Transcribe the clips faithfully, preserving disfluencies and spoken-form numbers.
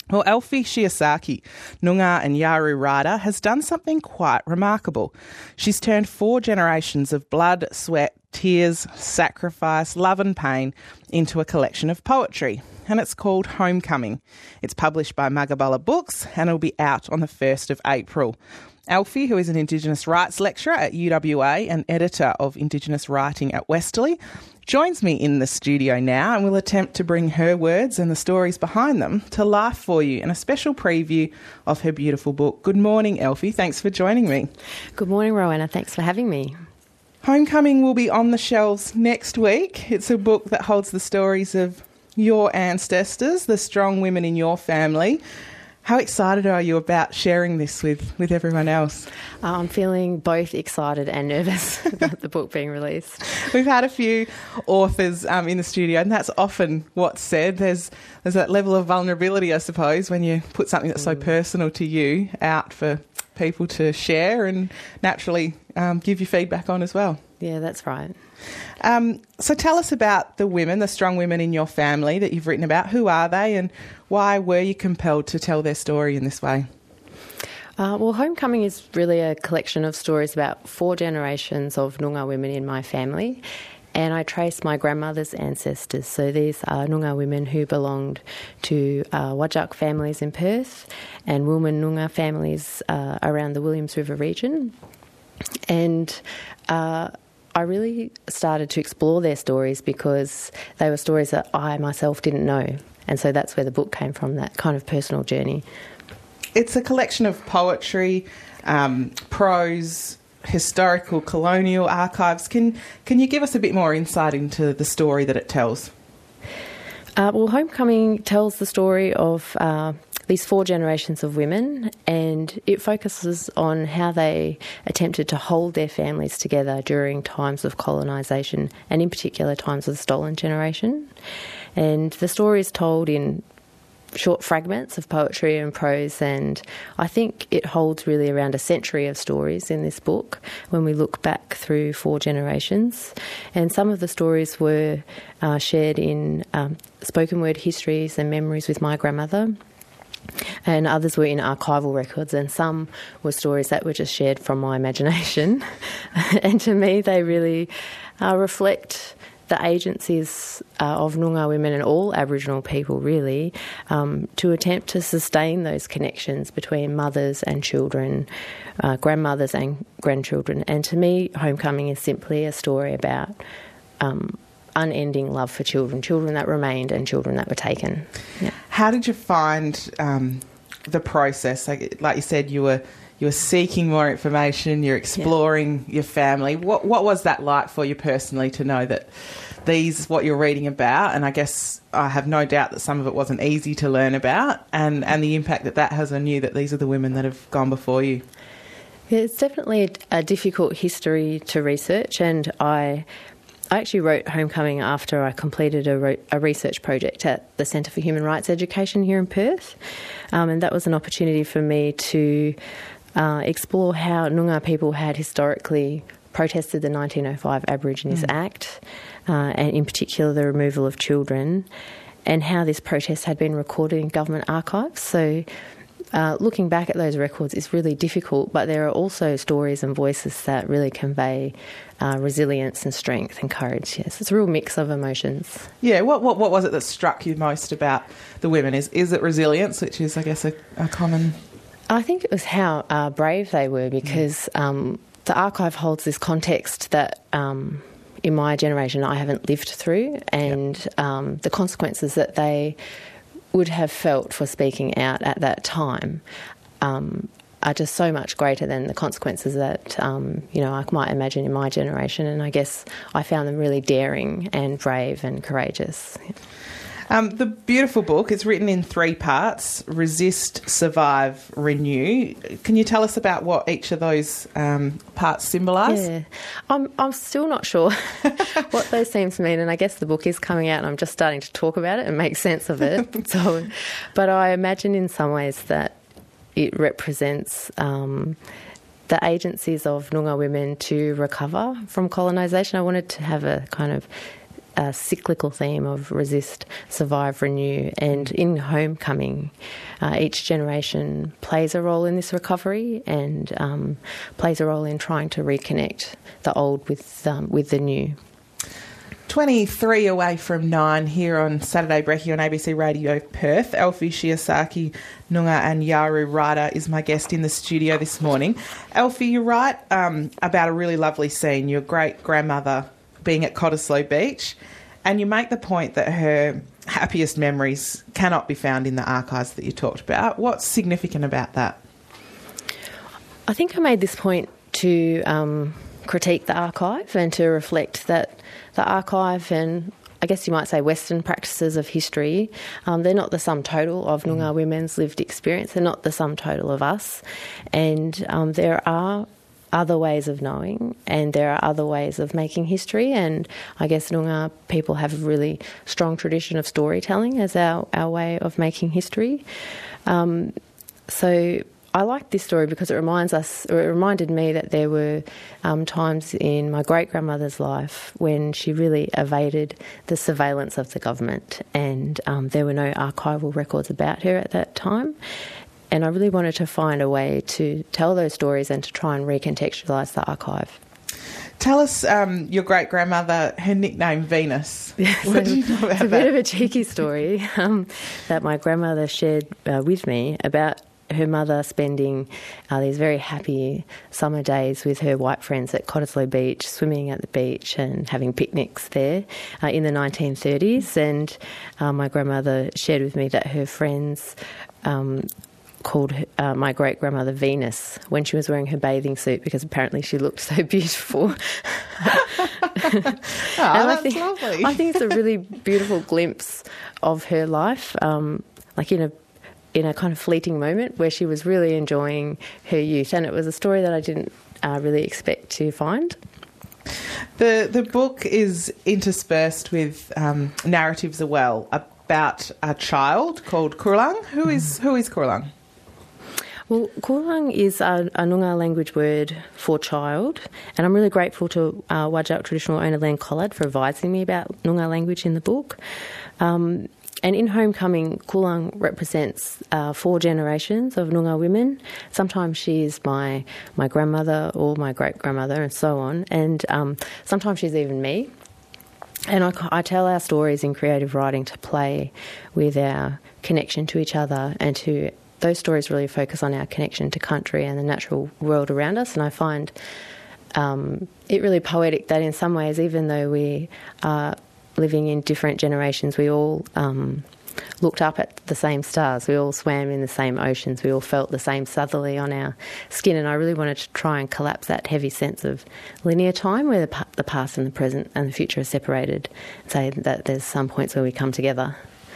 Well, Elfi Shiosaki, Noongar and Yawuru writer, has done something quite remarkable. She's turned four generations of blood, sweat, tears, sacrifice, love and pain into a collection of poetry, and it's called Homecoming. It's published by Magabala Books and it'll be out on the first of April. Elfi, who is an Indigenous rights lecturer at U W A and editor of Indigenous writing at Westerly, joins me in the studio now and will attempt to bring her words and the stories behind them to life for you in a special preview of her beautiful book. Good morning, Elfi. Thanks for joining me. Good morning, Rowena. Thanks for having me. Homecoming will be on the shelves next week. It's a book that holds the stories of your ancestors, the strong women in your family. How excited are you about sharing this with, with everyone else? Uh, I'm feeling both excited and nervous about the book being released. We've had a few authors um, in the studio, and that's often what's said. There's there's that level of vulnerability, I suppose, when you put something that's so personal to you out for people to share and naturally um, give you feedback on as well. Yeah, that's right. Um, so tell us about the women, the strong women in your family that you've written about. Who are they and why were you compelled to tell their story in this way? Uh, well, Homecoming is really a collection of stories about four generations of Noongar women in my family, and I trace my grandmother's ancestors. So these are Noongar women who belonged to uh, Whadjuk families in Perth and Wilman Noongar families uh, around the Williams River region. And uh, I really started to explore their stories because they were stories that I myself didn't know. And so that's where the book came from, that kind of personal journey. It's a collection of poetry, um, prose, historical, colonial archives. Can can you give us a bit more insight into the story that it tells? Uh, well, Homecoming tells the story of uh, these four generations of women, and it focuses on how they attempted to hold their families together during times of colonisation, and in particular times of the stolen generation. And the story is told in short fragments of poetry and prose, and I think it holds really around a century of stories in this book when we look back through four generations. And some of the stories were uh, shared in um, spoken word histories and memories with my grandmother, and others were in archival records, and some were stories that were just shared from my imagination. And to me they really uh, reflect the agencies uh, of Noongar women and all Aboriginal people, really, um, to attempt to sustain those connections between mothers and children, uh, grandmothers and grandchildren. And to me, Homecoming is simply a story about um, unending love for children, children that remained and children that were taken. Yeah. How did you find um, the process? Like, like you said, you were you were seeking more information, you're exploring yeah. your family. What what was that like for you personally to know that these, what you're reading about, and I guess I have no doubt that some of it wasn't easy to learn about, and, and the impact that that has on you, that these are the women that have gone before you? Yeah, it's definitely a, a difficult history to research, and I I actually wrote Homecoming after I completed a, ro- a research project at the Centre for Human Rights Education here in Perth, um, and that was an opportunity for me to uh, explore how Noongar people had historically protested the nineteen oh five Aborigines mm. Act, uh, and in particular the removal of children, and how this protest had been recorded in government archives. So uh, looking back at those records is really difficult, but there are also stories and voices that really convey uh, resilience and strength and courage. Yes, it's a real mix of emotions. Yeah, what what, what was it that struck you most about the women? Is is it resilience, which is, I guess, a, a common... I think it was how uh, brave they were, because um, the archive holds this context that um, in my generation I haven't lived through, and yep. um, the consequences that they would have felt for speaking out at that time um, are just so much greater than the consequences that um, you know I might imagine in my generation. And I guess I found them really daring and brave and courageous. Um, the beautiful book is written in three parts: Resist, Survive, Renew. Can you tell us about what each of those um, parts symbolise? Yeah, I'm I'm still not sure what those themes mean, and I guess the book is coming out and I'm just starting to talk about it and make sense of it. So, but I imagine in some ways that it represents um, the agencies of Noongar women to recover from colonisation. I wanted to have a kind of a cyclical theme of resist, survive, renew. And in Homecoming, uh, each generation plays a role in this recovery and um, plays a role in trying to reconnect the old with um, with the new. twenty-three away from nine here on Saturday Brekkie on A B C Radio Perth. Elfie Shiosaki Noongar and Yaru Rada is my guest in the studio this morning. Elfie, you write um, about a really lovely scene, your great-grandmother being at Cottesloe Beach, and you make the point that her happiest memories cannot be found in the archives that you talked about. What's significant about that? I think I made this point to um, critique the archive and to reflect that the archive and I guess you might say Western practices of history, um, they're not the sum total of Noongar women's lived experience. They're not the sum total of us. And um, there are other ways of knowing and there are other ways of making history, and I guess Noongar people have a really strong tradition of storytelling as our, our way of making history. Um, so I like this story because it reminds us, or it reminded me that there were um, times in my great-grandmother's life when she really evaded the surveillance of the government, and um, there were no archival records about her at that time. And I really wanted to find a way to tell those stories and to try and recontextualise the archive. Tell us um, your great-grandmother, her nickname Venus. Yeah, so what do you know about it's a that? bit of a cheeky story um, that my grandmother shared uh, with me about her mother spending uh, these very happy summer days with her white friends at Cottesloe Beach, swimming at the beach and having picnics there uh, in the nineteen thirties. And uh, my grandmother shared with me that her friends um, called uh, my great-grandmother Venus when she was wearing her bathing suit because apparently she looked so beautiful. Oh, that's I think, lovely. I think it's a really beautiful glimpse of her life, um, like in a in a kind of fleeting moment where she was really enjoying her youth. And it was a story that I didn't uh, really expect to find. The the book is interspersed with um, narratives as well about a child called Kurlang. Who is who is Kurlang? Well, Kurlang is a, a Noongar language word for child, and I'm really grateful to uh, Whadjuk Traditional Owner Len Collard for advising me about Noongar language in the book. Um, and in Homecoming, Kurlang represents uh, four generations of Noongar women. Sometimes she's my my grandmother or my great-grandmother and so on, and um, sometimes she's even me. And I, I tell our stories in creative writing to play with our connection to each other, and to those stories really focus on our connection to country and the natural world around us. And I find um, it really poetic that in some ways, even though we are living in different generations, we all um, looked up at the same stars, we all swam in the same oceans, we all felt the same southerly on our skin. And I really wanted to try and collapse that heavy sense of linear time where the, the past and the present and the future are separated, and say that there's some points where we come together.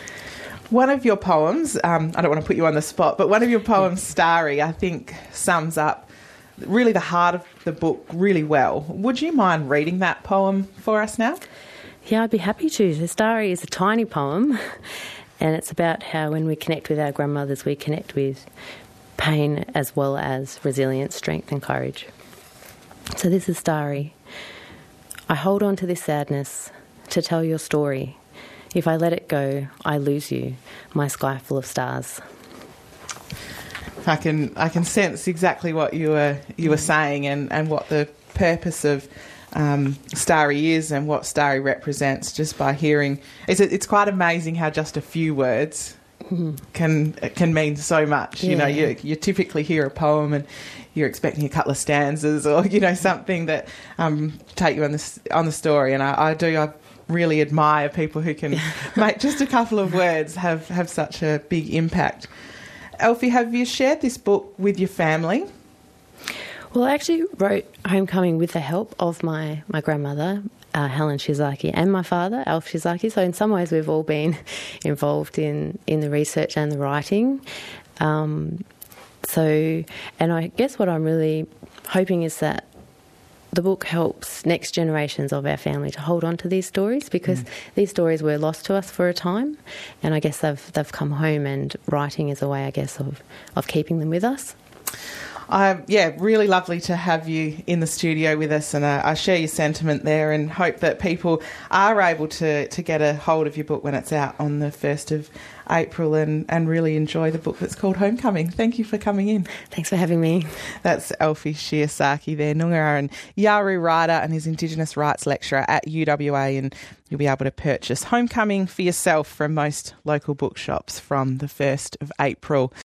One of your poems, um, I don't want to put you on the spot, but one of your poems, Starry, I think sums up really the heart of the book really well. Would you mind reading that poem for us now? Yeah, I'd be happy to. The Starry is a tiny poem, and it's about how when we connect with our grandmothers, we connect with pain as well as resilience, strength and courage. So this is Starry. I hold on to this sadness to tell your story. If I let it go, I lose you, my sky full of stars. I can I can sense exactly what you were you were saying, and, and what the purpose of um, Starry is and what Starry represents just by hearing. It's it's quite amazing how just a few words mm-hmm. can can mean so much. Yeah. You know, you you typically hear a poem and you're expecting a couple of stanzas or you know something that um, take you on the on the story, and I, I do I. really admire people who can make just a couple of words have, have such a big impact. Elfie, have you shared this book with your family? Well, I actually wrote Homecoming with the help of my, my grandmother, uh, Helen Shiosaki, and my father, Alf Shiosaki. So in some ways we've all been involved in, in the research and the writing. Um, so, and I guess what I'm really hoping is that the book helps next generations of our family to hold on to these stories, because mm. these stories were lost to us for a time, and I guess they've they've come home, and writing is a way, I guess, of, of keeping them with us. I, yeah, really lovely to have you in the studio with us, and uh, I share your sentiment there and hope that people are able to, to get a hold of your book when it's out on the first of April and, and really enjoy the book that's called Homecoming. Thank you for coming in. Thanks for having me. That's Elfie Shiosaki there, Noongar Yawuru writer and his Indigenous rights lecturer at U W A, and you'll be able to purchase Homecoming for yourself from most local bookshops from the first of April.